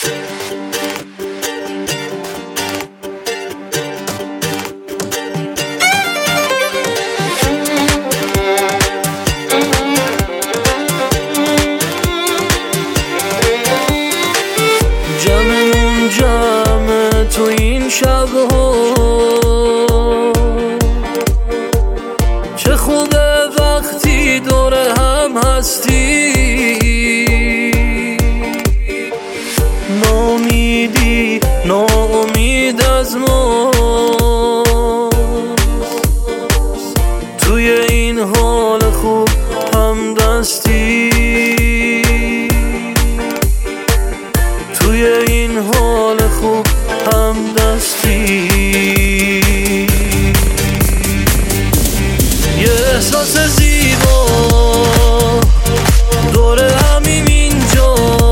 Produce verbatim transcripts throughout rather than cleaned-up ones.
جمعمون جمع تو این شبها، چه خوبه وقتی دور هم هستی. ناامیدی ناامید از ما، توی این حال خوب هم دستی. توی این حال خوب هم دستی. یه احساس زیبا دور همین اینجا،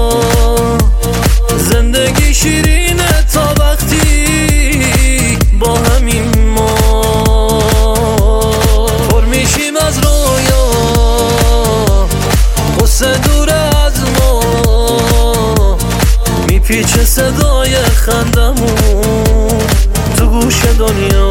زندگی شیرینه تا وقتی با همین ما پر میشیم از رویا، قصه دور از ما میپیچه صدای خندمون تو گوش دنیا.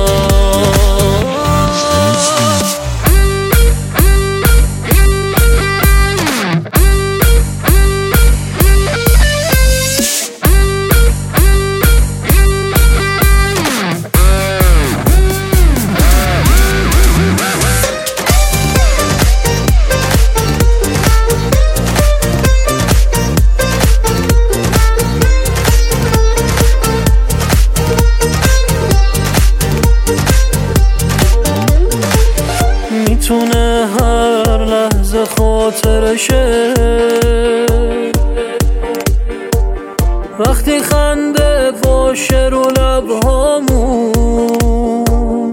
میتونه هر لحظه خاطرشه، وقتی خنده باشه رو لبهامون،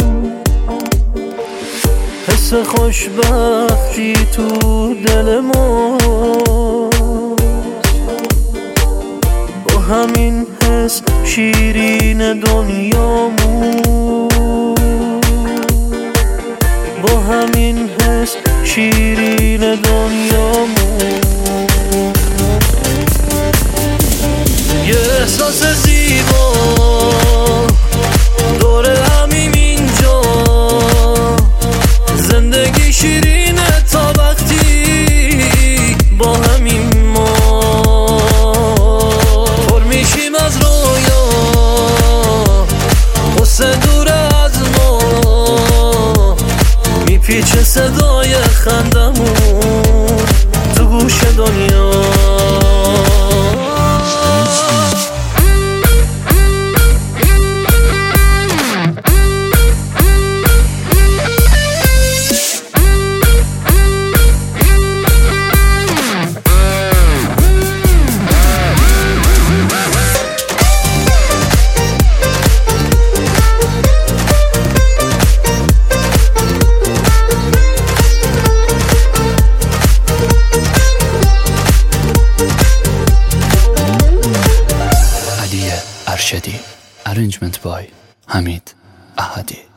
حس خوشبختی تو دل ما، با همین حس شیرین دنیامون، با همین حس شیرین دنیامون. یه احساس زیبا دور همین اینجا، زندگی شیرینه تا وقتی با همین ما پر میشیم از رویا، قصه دور از ما میپیچه صدای خندمون تو گوش دنیا. Arrangement by Hamid Ahadi.